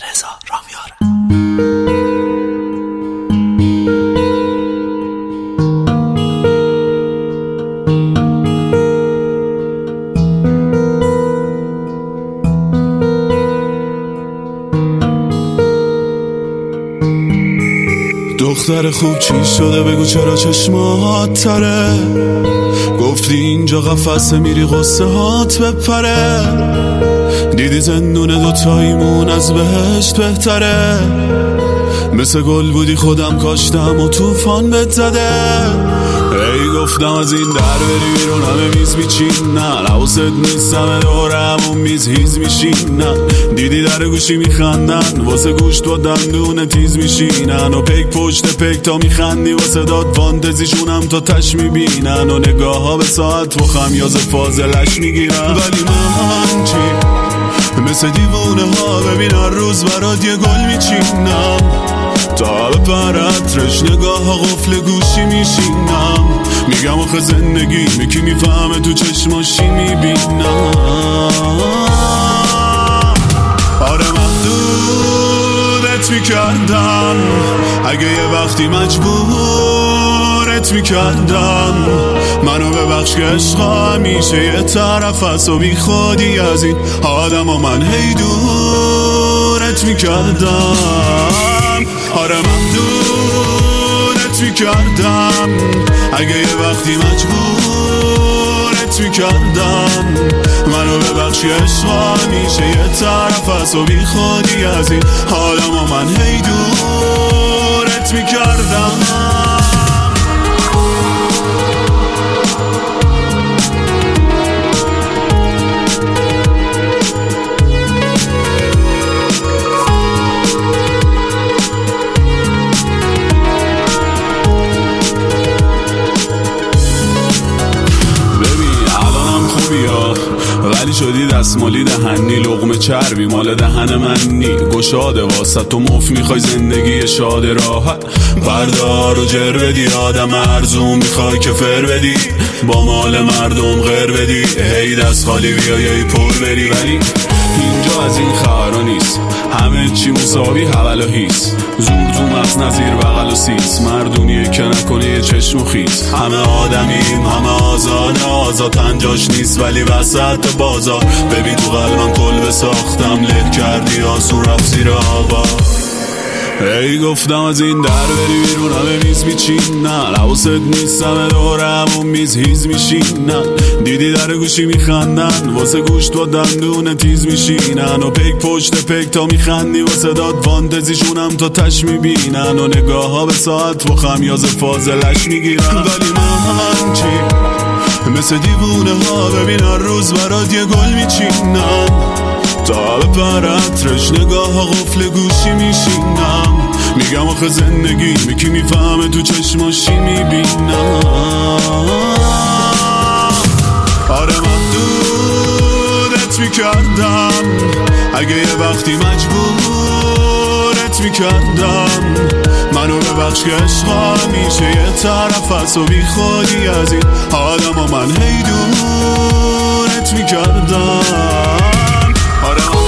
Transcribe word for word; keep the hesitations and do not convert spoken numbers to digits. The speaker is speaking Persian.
رضا رامیاره. دختر خوب چی شده بگو چرا چشمات تره؟ گفتی اینجا قفسه میری قصه هات بپره. دیدی زندون دوتاییمون از بهشت بهتره. مثل گل بودی خودم کاشتم و توفان بهت زده. ای گفتم از این در بری بیرون همه میز میچینن، حواست نیست همه دوره همون میز هیز میشینن. دیدی در گوشی میخندن واسه گوشت با دندون تیز میشینن، و پیک پشت پیک تا میخندی واسه داد فانتزیشونم تا تش میبینن، و نگاه ها به ساعت و خمیاز فاضلش میگیرن. ولی من چی؟ مثل دیوونه ها ببین هر روز برات یه گل میچینم، تا بپرد رش نگاه ها قفل گوشی میشینم. میگم آخه زندگی میکی میفهمه تو چشماشی میبینم. آره محدودت میکردم اگه یه وقتی مجبورت میکردم. منو ببخش که عشقا همیشه یه طرف هست و بی خودی از این آدم و من هی دورت میکردم. آره محدودت میکردم اگه یه وقتی مجبورت میکردم. منو ببخش که عشقا همیشه یه طرف هست و بی خودی از این آدم و من هی دورت میکردم. ولی شدی دستمالی دهنی، لقمه چربی مال دهن منی. گشاده واسه تو مف میخوای زندگی شاد راحت، بردار و جر بدی آدم ارزون میخوای که فر بدی، با مال مردم غیر بدی. هی دست خالی بیایی پر بری، ولی اینجا از این خبرها نیست. همه چی مساوی حول و هیست، زور تو مغز نظیر بغل و سیس. مردونیه که نکنه یه چشم و خیز. همه آدمیم همه آزاده، آزاد انجاش نیست ولی وسط بازار. ببین تو قلبم کلبه ساختم، له کردی آسون رفت زیر آبا. ای گفتم از این در بری بیرون همه میز میچینن، حواست نیست همه دوره همون میز هیز میشینن. دیدی در گوشی میخندن واسه گوشت با دندون تیز میشینن، و پیک پشت پیک تا میخندی واسه داد فانتزیشونم تا تش میبینن، و نگاه ها به ساعت و خمیاز فاضلش میگیرن. ولی من چی؟ مثل دیوونه ها ببین هر روز برات یه گل میچینم، تا بپرد رش نگاه ها قفل گوشی میشینم. میگم آخه زندگی میکی میفهمه تو چشماشی میبینم. آره محدودت میکردم اگه یه وقتی مجبورت میکردم. منو ببخش که عشقا همیشه یه طرف هست و بی خودی از این آدم و من هی دورت میکردم. آره